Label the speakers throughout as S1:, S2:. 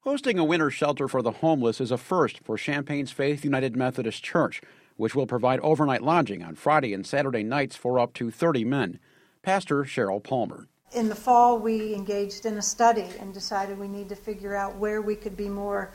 S1: Hosting a winter shelter for the homeless is a first for Champaign's Faith United Methodist Church, which will provide overnight lodging on Friday and Saturday nights for up to 30 men. Pastor Cheryl Palmer.
S2: In the fall, we engaged in a study and decided we need to figure out where we could be more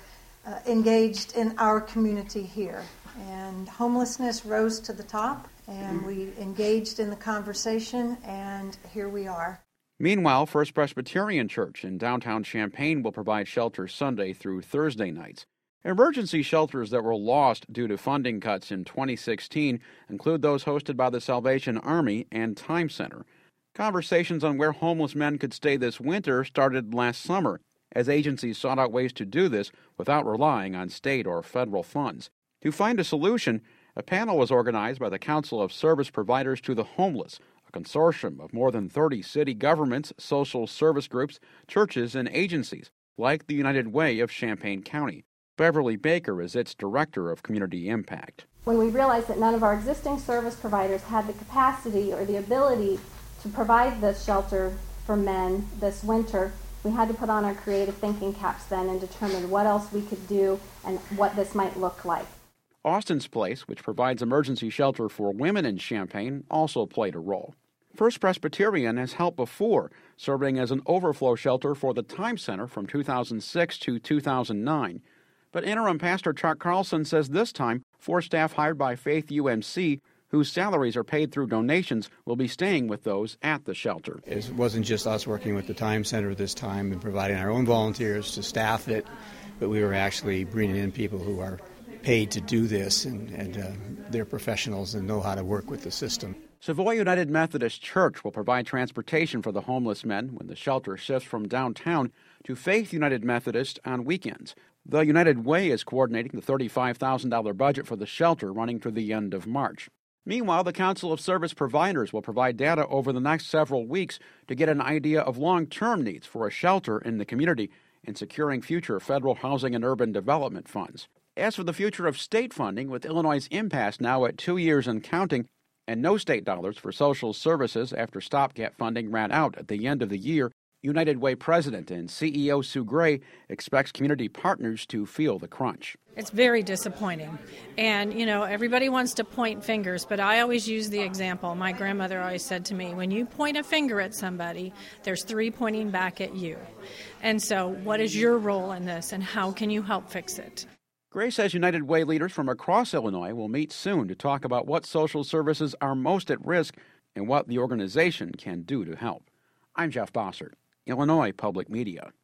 S2: engaged in our community here. And homelessness rose to the top, and we engaged in the conversation, and here we are.
S1: Meanwhile, First Presbyterian Church in downtown Champaign will provide shelter Sunday through Thursday nights. Emergency shelters that were lost due to funding cuts in 2016 include those hosted by the Salvation Army and Time Center. Conversations on where homeless men could stay this winter started last summer, as agencies sought out ways to do this without relying on state or federal funds. To find a solution, a panel was organized by the Council of Service Providers to the Homeless, a consortium of more than 30 city governments, social service groups, churches, and agencies, like the United Way of Champaign County. Beverly Baker is its Director of Community Impact.
S3: When we realized that none of our existing service providers had the capacity or the ability to provide this shelter for men this winter, we had to put on our creative thinking caps then and determine what else we could do and what this might look like.
S1: Austin's Place, which provides emergency shelter for women in Champaign, also played a role. First Presbyterian has helped before, serving as an overflow shelter for the Time Center from 2006 to 2009. But interim pastor Chuck Carlson says this time, 4 staff hired by Faith UMC, whose salaries are paid through donations, will be staying with those at the shelter.
S4: It wasn't just us working with the Time Center this time and providing our own volunteers to staff it, but we were actually bringing in people who are paid to do this, and they're professionals and know how to work with the system.
S1: Savoy United Methodist Church will provide transportation for the homeless men when the shelter shifts from downtown to Faith United Methodist on weekends. The United Way is coordinating the $35,000 budget for the shelter running through the end of March. Meanwhile, the Council of Service Providers will provide data over the next several weeks to get an idea of long-term needs for a shelter in the community and securing future federal housing and urban development funds. As for the future of state funding, with Illinois' impasse now at 2 years and counting, and no state dollars for social services after stopgap funding ran out at the end of the year, United Way President and CEO Sue Gray expects community partners to feel the crunch.
S5: It's very disappointing. And, everybody wants to point fingers, but I always use the example. My grandmother always said to me, when you point a finger at somebody, there's 3 pointing back at you. And so what is your role in this, and how can you help fix it?
S1: Gray says United Way leaders from across Illinois will meet soon to talk about what social services are most at risk and what the organization can do to help. I'm Jeff Bossert, Illinois Public Media.